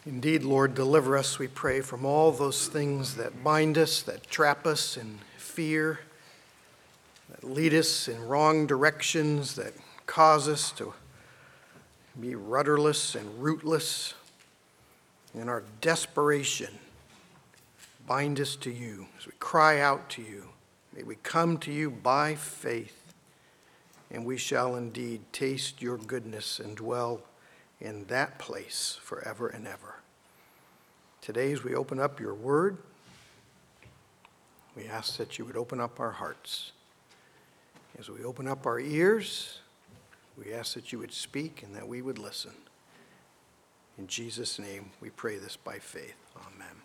Indeed, Lord, deliver us, we pray, from all those things that bind us, that trap us in fear, that lead us in wrong directions, that cause us to be rudderless and rootless. In our desperation, bind us to you as we cry out to you. May we come to you by faith, and we shall indeed taste your goodness and dwell in that place forever and ever. Today, as we open up your word, we ask that you would open up our hearts. As we open up our ears, we ask that you would speak and that we would listen. In Jesus' name, we pray this by faith. Amen.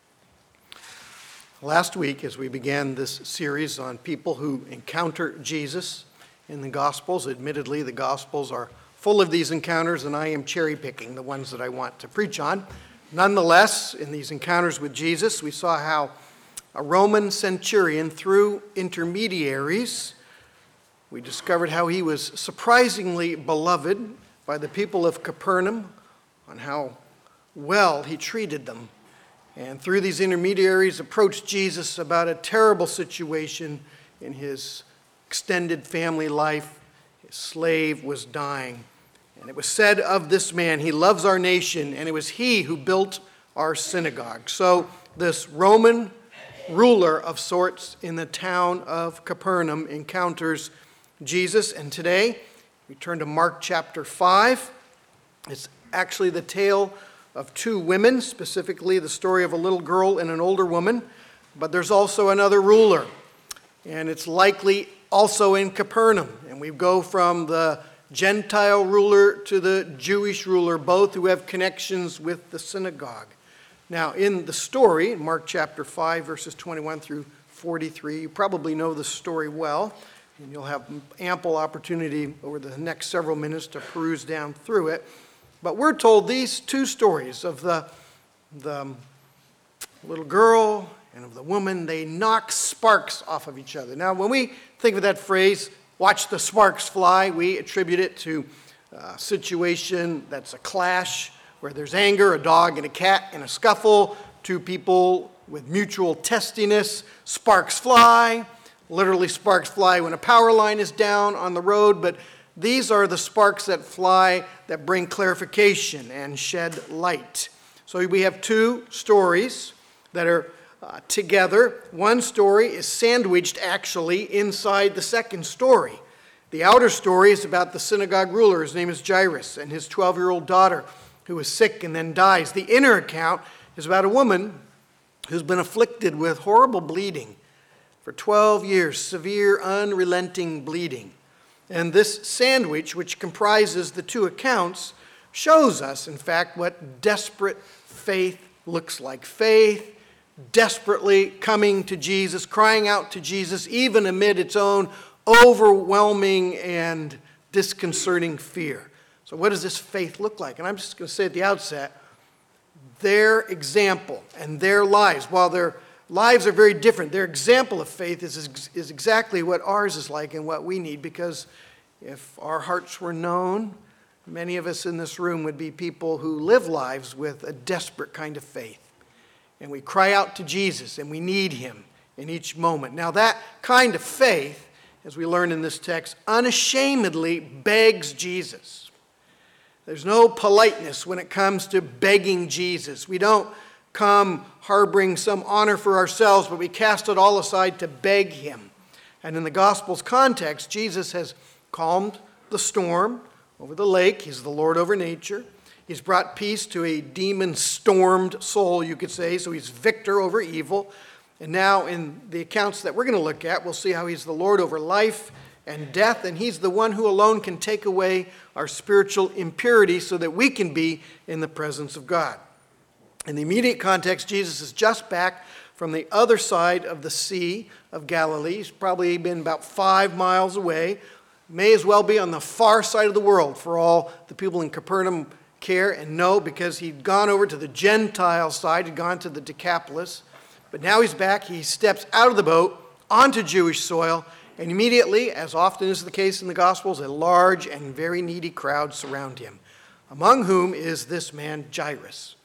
Last week, as we began this series on people who encounter Jesus in the Gospels, admittedly, the Gospels are full of these encounters, and I am cherry-picking the ones that I want to preach on. Nonetheless, in these encounters with Jesus, we saw how a Roman centurion, through intermediaries, we discovered how he was surprisingly beloved by the people of Capernaum, on how well he treated them. And through these intermediaries, approached Jesus about a terrible situation in his extended family life. His slave was dying. And it was said of this man, he loves our nation, and it was he who built our synagogue. So this Roman ruler of sorts in the town of Capernaum encounters Jesus. And today, we turn to Mark chapter 5. It's actually the tale of two women, specifically the story of a little girl and an older woman. But there's also another ruler, and it's likely also in Capernaum. And we go from the Gentile ruler to the Jewish ruler, both who have connections with the synagogue. Now, in the story, Mark chapter 5, verses 21 through 43, you probably know the story well, and you'll have ample opportunity over the next several minutes to peruse down through it. But we're told these two stories of the little girl and of the woman. They knock sparks off of each other. Now, when we think of that phrase, watch the sparks fly, we attribute it to a situation that's a clash, where there's anger, a dog and a cat in a scuffle, two people with mutual testiness, sparks fly. Literally, sparks fly when a power line is down on the road, but these are the sparks that fly that bring clarification and shed light. So we have two stories that are together. One story is sandwiched actually inside the second story. The outer story is about the synagogue ruler. His name is Jairus, and his 12-year-old daughter who is sick and then dies. The inner account is about a woman who's been afflicted with horrible bleeding for 12 years, severe, unrelenting bleeding. And this sandwich, which comprises the two accounts, shows us, in fact, what desperate faith looks like. Faith desperately coming to Jesus, crying out to Jesus, even amid its own overwhelming and disconcerting fear. So what does this faith look like? And I'm just going to say at the outset, their example and their lives, while their lives are very different, their example of faith is exactly what ours is like and what we need, because if our hearts were known, many of us in this room would be people who live lives with a desperate kind of faith. And we cry out to Jesus, and we need him in each moment. Now that kind of faith, as we learn in this text, unashamedly begs Jesus. There's no politeness when it comes to begging Jesus. We don't come harboring some honor for ourselves, but we cast it all aside to beg him. And in the Gospel's context, Jesus has calmed the storm over the lake. He's the Lord over nature. He's brought peace to a demon-stormed soul, you could say, so he's victor over evil. And now in the accounts that we're going to look at, we'll see how he's the Lord over life and death, and he's the one who alone can take away our spiritual impurity so that we can be in the presence of God. In the immediate context, Jesus is just back from the other side of the Sea of Galilee. He's probably been about 5 miles away. May as well be on the far side of the world for all the people in Capernaum care and know, because he'd gone over to the Gentile side, he'd gone to the Decapolis. But now he's back. He steps out of the boat onto Jewish soil, and immediately, as often is the case in the Gospels, a large and very needy crowd surround him, among whom is this man Jairus,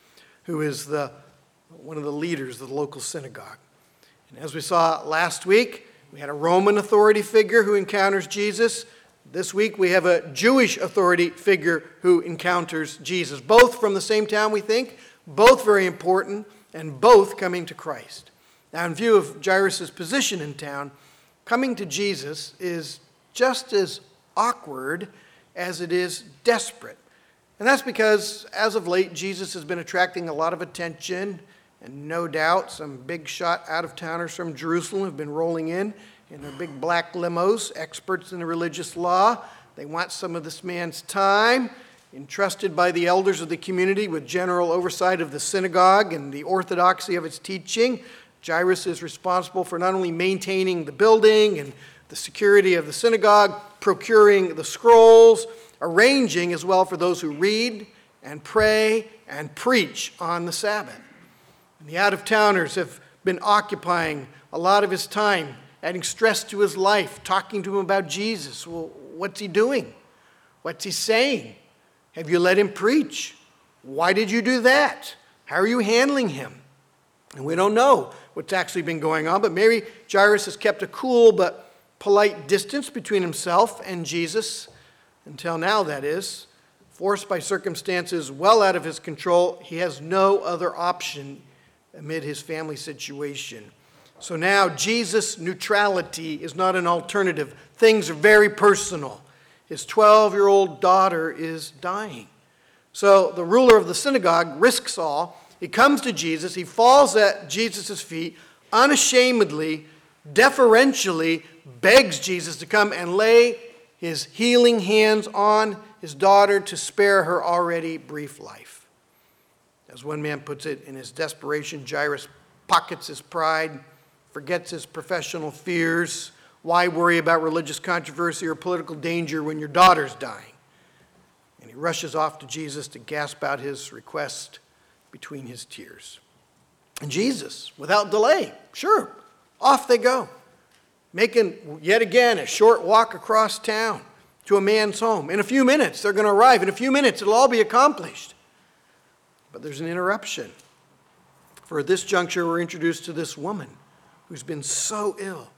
who is one of the leaders of the local synagogue. And as we saw last week, we had a Roman authority figure who encounters Jesus. This week we have a Jewish authority figure who encounters Jesus. Both from the same town, we think, both very important, and both coming to Christ. Now, in view of Jairus' position in town, coming to Jesus is just as awkward as it is desperate. And that's because, as of late, Jesus has been attracting a lot of attention, and no doubt some big shot out-of-towners from Jerusalem have been rolling in their big black limos, experts in the religious law. They want some of this man's time, entrusted by the elders of the community with general oversight of the synagogue and the orthodoxy of its teaching. Jairus is responsible for not only maintaining the building and the security of the synagogue, procuring the scrolls, arranging as well for those who read and pray and preach on the Sabbath. And the out-of-towners have been occupying a lot of his time, adding stress to his life, talking to him about Jesus. Well, what's he doing? What's he saying? Have you let him preach? Why did you do that? How are you handling him? And we don't know what's actually been going on, but maybe Jairus has kept a cool but polite distance between himself and Jesus, until now, that is. Forced by circumstances well out of his control, he has no other option amid his family situation. So now Jesus' neutrality is not an alternative. Things are very personal. His 12-year-old daughter is dying. So the ruler of the synagogue risks all. He comes to Jesus. He falls at Jesus' feet, unashamedly, deferentially begs Jesus to come and lay his healing hands on his daughter to spare her already brief life. As one man puts it, in his desperation, Jairus pockets his pride, forgets his professional fears. Why worry about religious controversy or political danger when your daughter's dying? And he rushes off to Jesus to gasp out his request between his tears. And Jesus, without delay, sure, off they go, making yet again a short walk across town to a man's home. In a few minutes, they're going to arrive. In a few minutes, it'll all be accomplished. But there's an interruption. For at this juncture, we're introduced to this woman who's been so ill,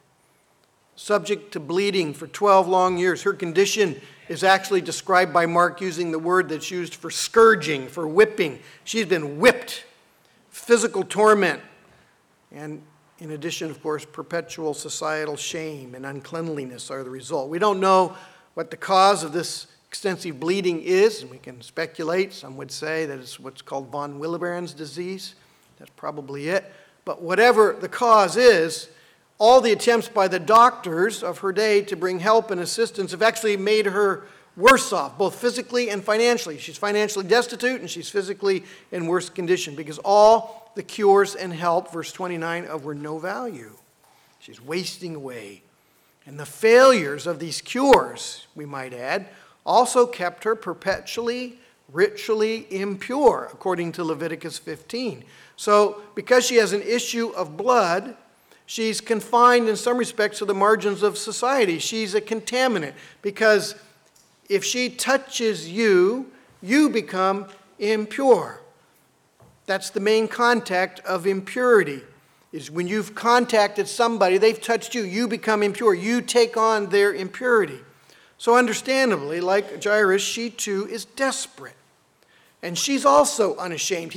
subject to bleeding for 12 long years. Her condition is actually described by Mark using the word that's used for scourging, for whipping. She's been whipped, physical torment, and in addition, of course, perpetual societal shame and uncleanliness are the result. We don't know what the cause of this extensive bleeding is, and we can speculate. Some would say that it's what's called von Willebrand's disease. That's probably it. But whatever the cause is, all the attempts by the doctors of her day to bring help and assistance have actually made her worse off, both physically and financially. She's financially destitute and she's physically in worse condition because all the cures and help, verse 29, were no value. She's wasting away. And the failures of these cures, we might add, also kept her perpetually, ritually impure, according to Leviticus 15. So because she has an issue of blood, she's confined in some respects to the margins of society. She's a contaminant because if she touches you, you become impure. That's the main contact of impurity, is when you've contacted somebody, they've touched you, you become impure. You take on their impurity. So understandably, like Jairus, she too is desperate. And she's also unashamed.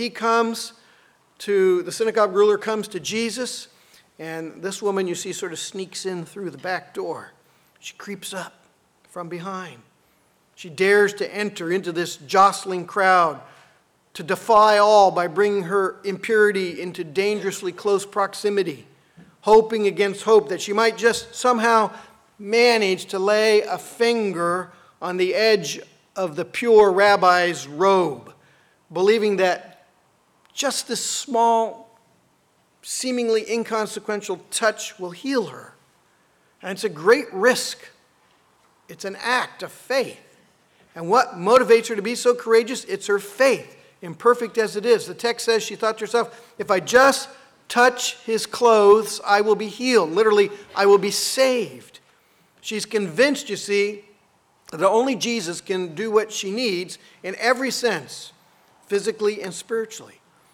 The synagogue ruler comes to Jesus, and this woman, you see, sort of sneaks in through the back door. She creeps up from behind. She dares to enter into this jostling crowd, to defy all by bringing her impurity into dangerously close proximity, hoping against hope that she might just somehow manage to lay a finger on the edge of the pure rabbi's robe, believing that just this small, seemingly inconsequential touch will heal her. And it's a great risk. It's an act of faith. And what motivates her to be so courageous? It's her faith, imperfect as it is. The text says she thought to herself, if I just touch his clothes, I will be healed. Literally, I will be saved. She's convinced, you see, that only Jesus can do what she needs in every sense, physically and spiritually.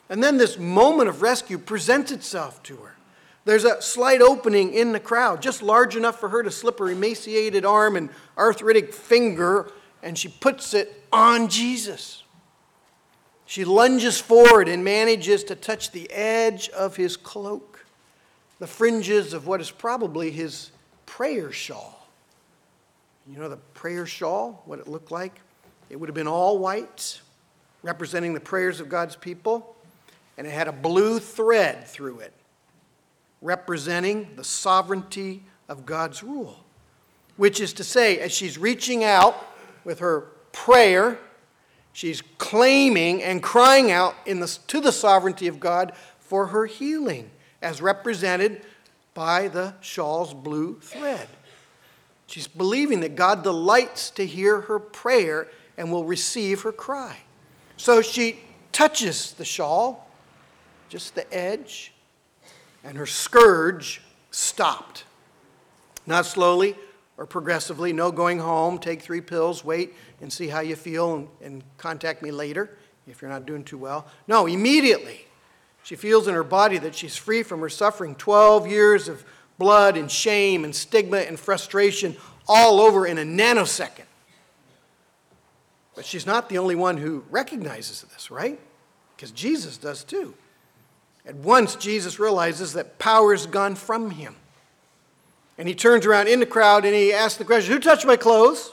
And then this moment of rescue presents itself to her. There's a slight opening in the crowd, just large enough for her to slip her emaciated arm and arthritic finger, and she puts it on Jesus. She lunges forward and manages to touch the edge of his cloak, the fringes of what is probably his prayer shawl. You know the prayer shawl, what it looked like? It would have been all white, representing the prayers of God's people, and it had a blue thread through it, representing the sovereignty of God's rule. Which is to say, as she's reaching out with her prayer, she's claiming and crying out to the sovereignty of God for her healing, as represented by the shawl's blue thread. She's believing that God delights to hear her prayer and will receive her cry. So she touches the shawl, just the edge, and her scourge stopped. Not slowly or progressively, no going home, take 3 pills, wait and see how you feel and contact me later if you're not doing too well. No, immediately she feels in her body that she's free from her suffering. 12 years of blood and shame and stigma and frustration all over in a nanosecond. But she's not the only one who recognizes this, right? Because Jesus does too. At once, Jesus realizes that power's gone from him. And he turns around in the crowd and he asks the question, who touched my clothes?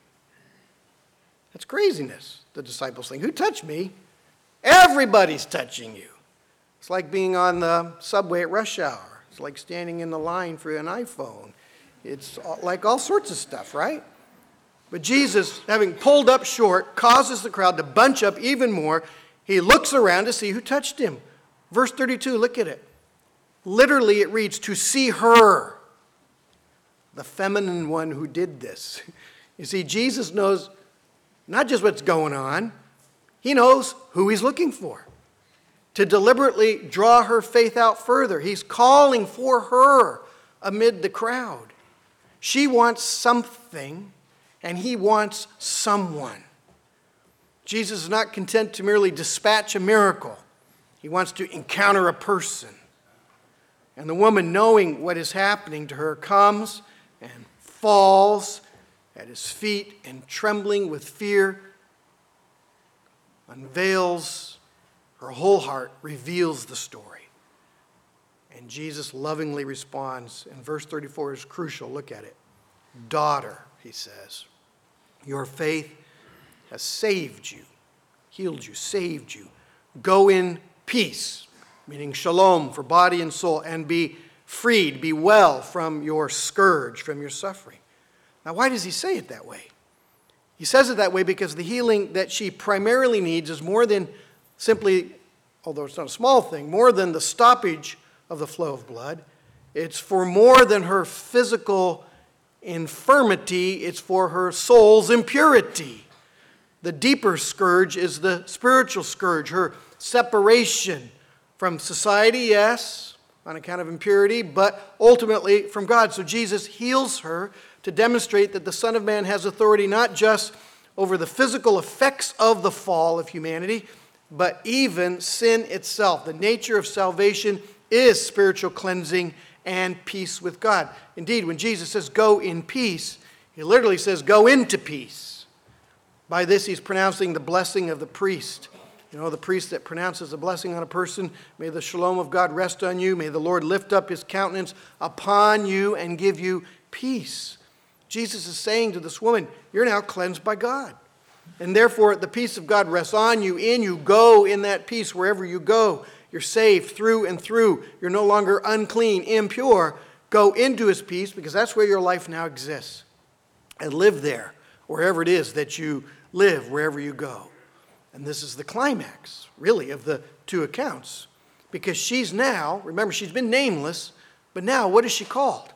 That's craziness, the disciples think. Who touched me? Everybody's touching you. It's like being on the subway at rush hour. It's like standing in the line for an iPhone. It's like all sorts of stuff, right? But Jesus, having pulled up short, causes the crowd to bunch up even more. He looks around to see who touched him. Verse 32, look at it. Literally it reads, to see her, the feminine one who did this. You see, Jesus knows not just what's going on, he knows who he's looking for. To deliberately draw her faith out further. He's calling for her amid the crowd. She wants something, and he wants someone. Jesus is not content to merely dispatch a miracle. He wants to encounter a person. And the woman, knowing what is happening to her, comes and falls at his feet and, trembling with fear, unveils her whole heart, reveals the story. And Jesus lovingly responds, and verse 34 is crucial. Look at it. Daughter, he says, your faith has saved you, healed you, saved you. Go in peace, meaning shalom for body and soul, and be freed, be well from your scourge, from your suffering. Now, why does he say it that way? He says it that way because the healing that she primarily needs is more than simply, although it's not a small thing, more than the stoppage of the flow of blood. It's for more than her physical infirmity. It's for her soul's impurity. The deeper scourge is the spiritual scourge, her separation from society, yes, on account of impurity, but ultimately from God. So Jesus heals her to demonstrate that the Son of Man has authority not just over the physical effects of the fall of humanity, but even sin itself. The nature of salvation is spiritual cleansing and peace with God. Indeed, when Jesus says go in peace, he literally says go into peace. By this, he's pronouncing the blessing of the priest. You know, the priest that pronounces a blessing on a person, may the shalom of God rest on you. May the Lord lift up his countenance upon you and give you peace. Jesus is saying to this woman, you're now cleansed by God. And therefore, the peace of God rests on you, in you. Go in that peace wherever you go. You're saved through and through. You're no longer unclean, impure. Go into his peace because that's where your life now exists. And live there, wherever it is that you live, wherever you go. And this is the climax, really, of the two accounts. Because she's now, remember, she's been nameless, but now what is she called?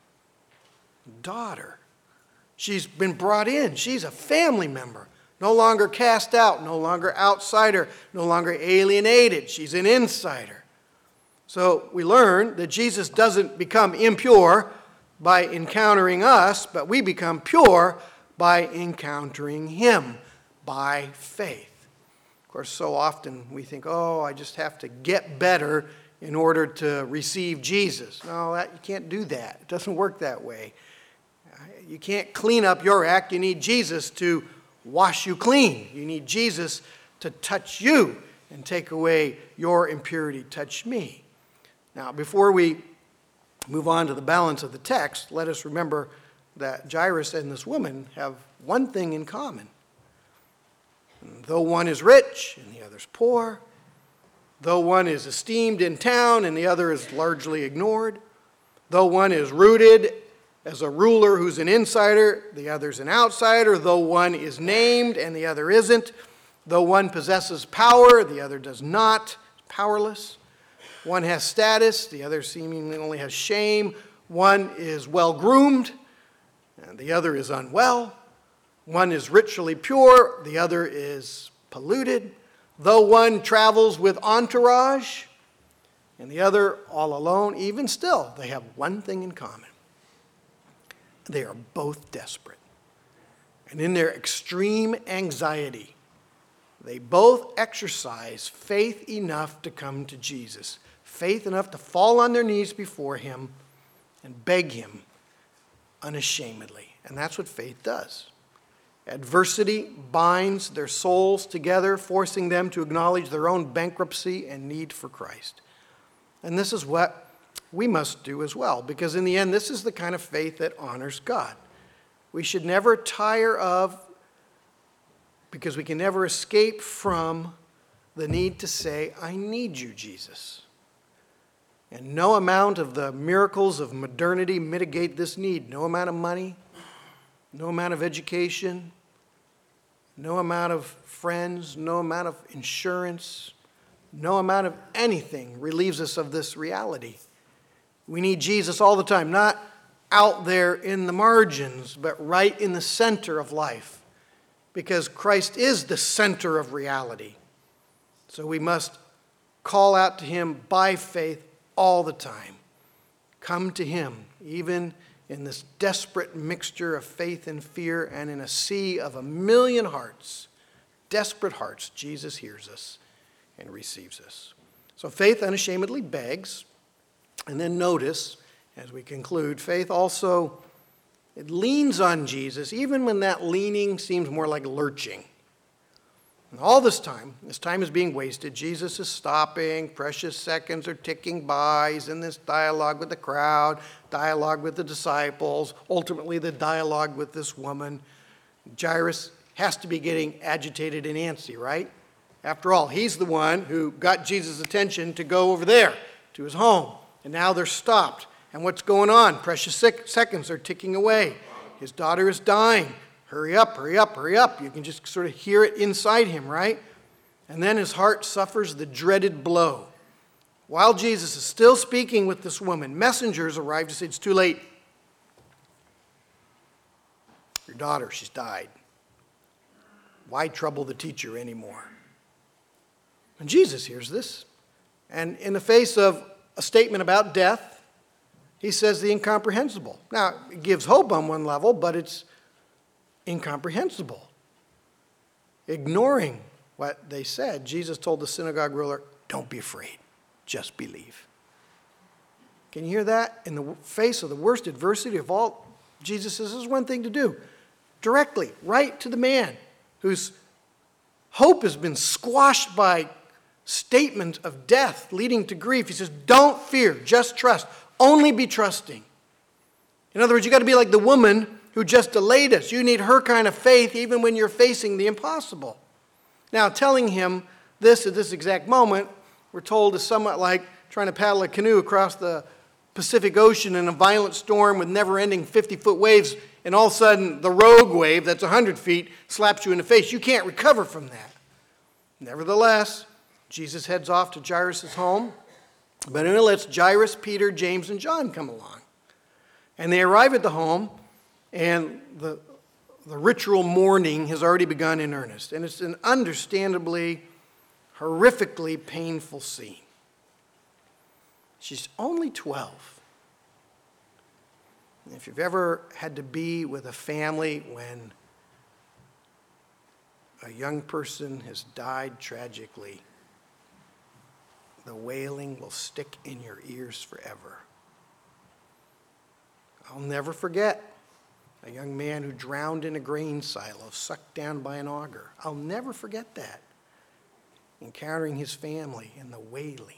Daughter. She's been brought in. She's a family member. No longer cast out, no longer outsider, no longer alienated. She's an insider. So we learn that Jesus doesn't become impure by encountering us, but we become pure by encountering him by faith. Of course, so often we think, oh, I just have to get better in order to receive Jesus. No, you can't do that. It doesn't work that way. You can't clean up your act. You need Jesus to wash you clean. You need Jesus to touch you and take away your impurity. Touch me. Now, before we move on to the balance of the text, let us remember that Jairus and this woman have one thing in common. Though one is rich and the other's poor, though one is esteemed in town and the other is largely ignored, though one is rooted as a ruler who's an insider, the other's an outsider, though one is named and the other isn't, though one possesses power, the other does not, powerless. One has status, the other seemingly only has shame. One is well-groomed, and the other is unwell. One is ritually pure, the other is polluted. Though one travels with entourage, and the other all alone, even still, they have one thing in common. They are both desperate. And in their extreme anxiety, they both exercise faith enough to come to Jesus. Faith enough to fall on their knees before him and beg him unashamedly. And that's what faith does. Adversity binds their souls together, forcing them to acknowledge their own bankruptcy and need for Christ. And this is what we must do as well, because in the end, this is the kind of faith that honors God. We should never tire of, because we can never escape from, the need to say, I need you, Jesus. And no amount of the miracles of modernity mitigate this need. No amount of money, no amount of education, no amount of friends, no amount of insurance, no amount of anything relieves us of this reality. We need Jesus all the time, not out there in the margins, but right in the center of life, because Christ is the center of reality. So we must call out to him by faith all the time. Come to him, even in this desperate mixture of faith and fear, and in a sea of a million hearts, desperate hearts, Jesus hears us and receives us. So faith unashamedly begs. And then notice, as we conclude, faith also, it leans on Jesus, even when that leaning seems more like lurching. And all this time is being wasted. Jesus is stopping. Precious seconds are ticking by. He's in this dialogue with the crowd, dialogue with the disciples, ultimately the dialogue with this woman. Jairus has to be getting agitated and antsy, right? After all, he's the one who got Jesus' attention to go over there to his home. And now they're stopped. And what's going on? Precious seconds are ticking away. His daughter is dying. Hurry up, hurry up, hurry up. You can just sort of hear it inside him, right? And then his heart suffers the dreaded blow. While Jesus is still speaking with this woman, messengers arrive to say, it's too late. Your daughter, she's died. Why trouble the teacher anymore? And Jesus hears this. And in the face of a statement about death, he says the incomprehensible. Now, it gives hope on one level, but it's incomprehensible. Ignoring what they said, Jesus told the synagogue ruler, don't be afraid, just believe. Can you hear that? In the face of the worst adversity of all, Jesus says, this is one thing to do. Directly, right to the man whose hope has been squashed by statement of death leading to grief. He says, don't fear, just trust. Only be trusting. In other words, you got to be like the woman who just delayed us. You need her kind of faith even when you're facing the impossible. Now, telling him this at this exact moment, we're told, is somewhat like trying to paddle a canoe across the Pacific Ocean in a violent storm with never-ending 50-foot waves, and all of a sudden the rogue wave that's 100 feet slaps you in the face. You can't recover from that. Nevertheless, Jesus heads off to Jairus' home, but then he lets Jairus, Peter, James, and John come along. And they arrive at the home, and the ritual mourning has already begun in earnest. And it's an understandably, horrifically painful scene. She's only 12. If you've ever had to be with a family when a young person has died tragically, the wailing will stick in your ears forever. I'll never forget a young man who drowned in a grain silo, sucked down by an auger. I'll never forget that. Encountering his family and the wailing.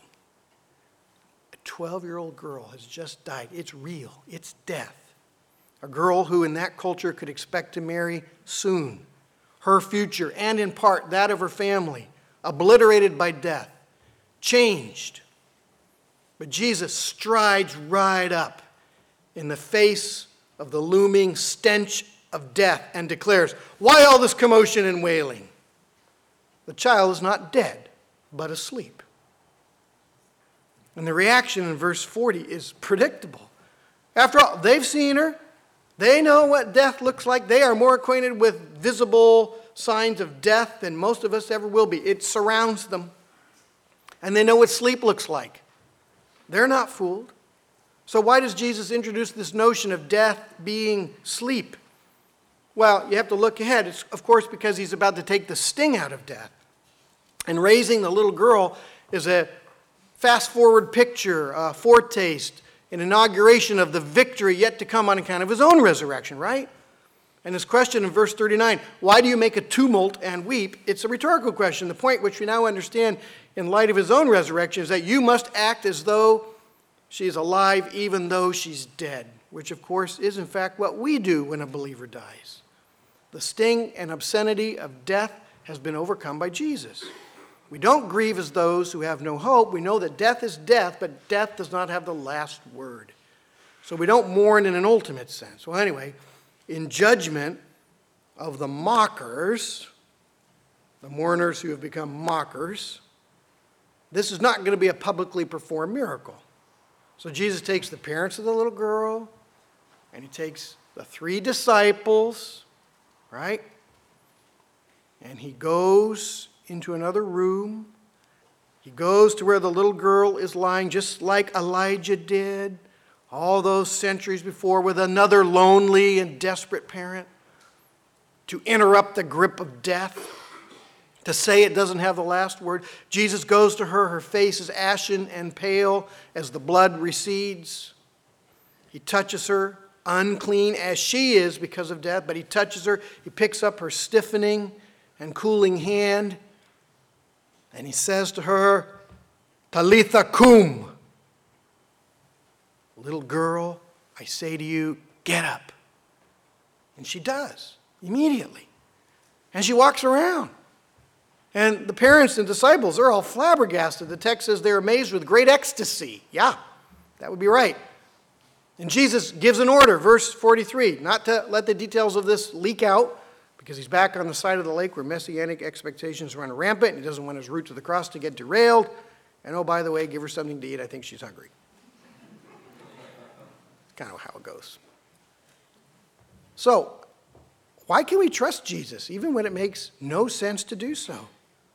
A 12-year-old girl has just died. It's real. It's death. A girl who in that culture could expect to marry soon. Her future, and in part that of her family, obliterated by death, changed. But Jesus strides right up in the face of the looming stench of death and declares, "Why all this commotion and wailing? The child is not dead, but asleep." And the reaction in verse 40 is predictable. After all, they've seen her. They know what death looks like. They are more acquainted with visible signs of death than most of us ever will be. It surrounds them. And they know what sleep looks like. They're not fooled. So why does Jesus introduce this notion of death being sleep? Well, you have to look ahead. It's, of course, because he's about to take the sting out of death. And raising the little girl is a fast-forward picture, a foretaste, an inauguration of the victory yet to come on account of his own resurrection, right? And his question in verse 39, why do you make a tumult and weep? It's a rhetorical question. The point which we now understand in light of his own resurrection is that you must act as though she is alive even though she's dead, which of course is in fact what we do when a believer dies. The sting and obscenity of death has been overcome by Jesus. We don't grieve as those who have no hope. We know that death is death, but death does not have the last word. So we don't mourn in an ultimate sense. Well, anyway, in judgment of the mockers, the mourners who have become mockers, this is not going to be a publicly performed miracle. So Jesus takes the parents of the little girl, and he takes the 3 disciples, right? And he goes into another room. He goes to where the little girl is lying, just like Elijah did all those centuries before with another lonely and desperate parent, to interrupt the grip of death, to say it doesn't have the last word. Jesus goes to her. Her face is ashen and pale as the blood recedes. He touches her, unclean as she is because of death, but he touches her. He picks up her stiffening and cooling hand, and he says to her, Talitha cum. Little girl, I say to you, get up. And she does, immediately. And she walks around. And the parents and disciples are all flabbergasted. The text says they're amazed with great ecstasy. Yeah, that would be right. And Jesus gives an order, verse 43, not to let the details of this leak out, because he's back on the side of the lake where messianic expectations run rampant, and he doesn't want his route to the cross to get derailed. And oh, by the way, give her something to eat. I think she's hungry. Kind of how it goes. So, why can we trust Jesus, even when it makes no sense to do so?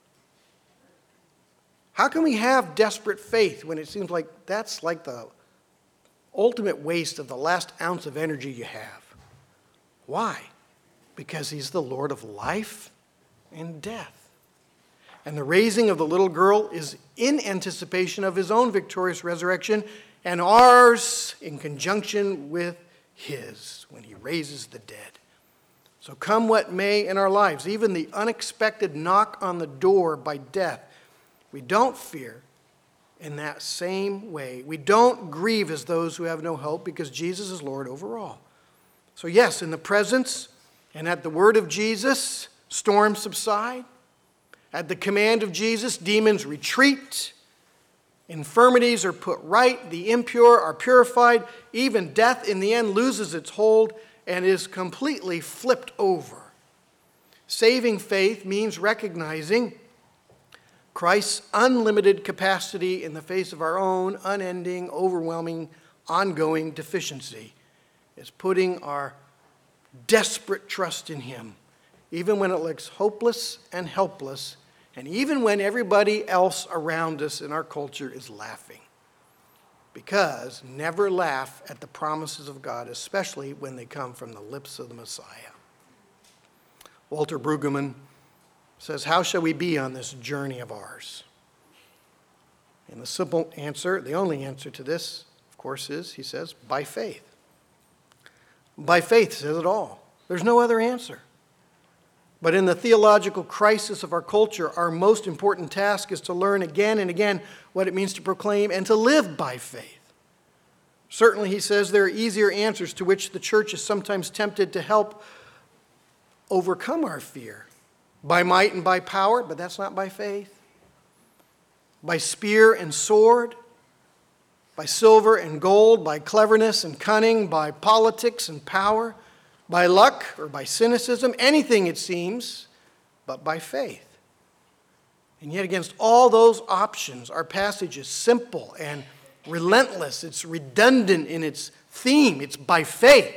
How can we have desperate faith when it seems like that's like the ultimate waste of the last ounce of energy you have? Why? Because he's the Lord of life and death. And the raising of the little girl is in anticipation of his own victorious resurrection and ours in conjunction with his when he raises the dead. So come what may in our lives, even the unexpected knock on the door by death, we don't fear in that same way. We don't grieve as those who have no hope because Jesus is Lord over all. So yes, in the presence and at the word of Jesus, storms subside. At the command of Jesus, demons retreat. Infirmities are put right. The impure are purified. Even death in the end loses its hold and is completely flipped over. Saving faith means recognizing Christ's unlimited capacity in the face of our own unending, overwhelming, ongoing deficiency. It's putting our desperate trust in him, even when it looks hopeless and helpless, and even when everybody else around us in our culture is laughing. Because never laugh at the promises of God, especially when they come from the lips of the Messiah. Walter Brueggemann says, how shall we be on this journey of ours? And the simple answer, the only answer to this, of course, is, he says, by faith. By faith says it all. There's no other answer. But in the theological crisis of our culture, our most important task is to learn again and again what it means to proclaim and to live by faith. Certainly, he says, there are easier answers to which the church is sometimes tempted to help overcome our fear. By might and by power, but that's not by faith. By spear and sword, by silver and gold, by cleverness and cunning, by politics and power, by luck or by cynicism, anything it seems, but by faith. And yet against all those options, our passage is simple and relentless. It's redundant in its theme. It's by faith.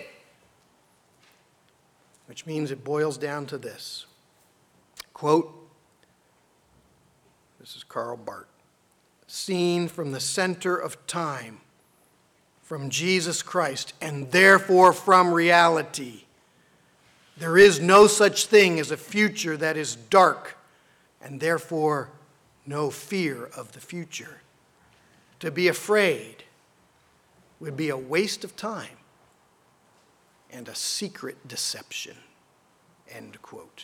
Which means it boils down to this. Quote, this is Karl Barth, seen from the center of time, from Jesus Christ, and therefore from reality. There is no such thing as a future that is dark, and therefore no fear of the future. To be afraid would be a waste of time and a secret deception. End quote.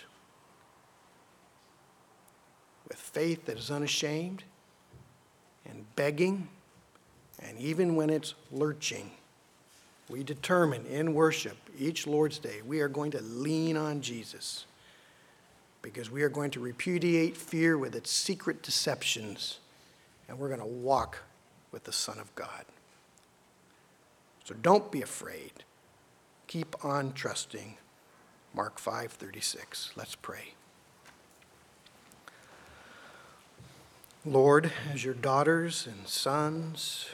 With faith that is unashamed and begging, and even when it's lurching, we determine in worship each Lord's Day we are going to lean on Jesus because we are going to repudiate fear with its secret deceptions, and we're going to walk with the Son of God. So don't be afraid. Keep on trusting. Mark 5:36. Let's pray. Lord, as your daughters and sons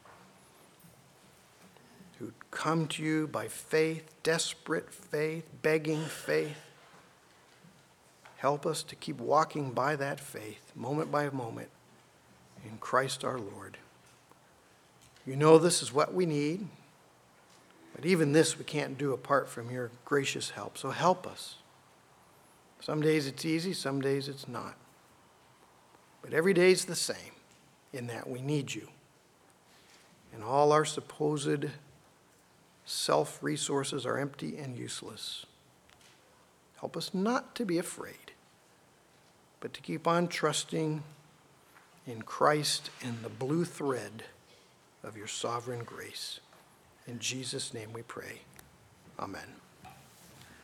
who come to you by faith, desperate faith, begging faith, help us to keep walking by that faith, moment by moment, in Christ our Lord. You know this is what we need, but even this we can't do apart from your gracious help. So help us. Some days it's easy, some days it's not. But every day is the same in that we need you. And all our supposed self-resources are empty and useless. Help us not to be afraid, but to keep on trusting in Christ and the blue thread of your sovereign grace. In Jesus' name we pray. Amen.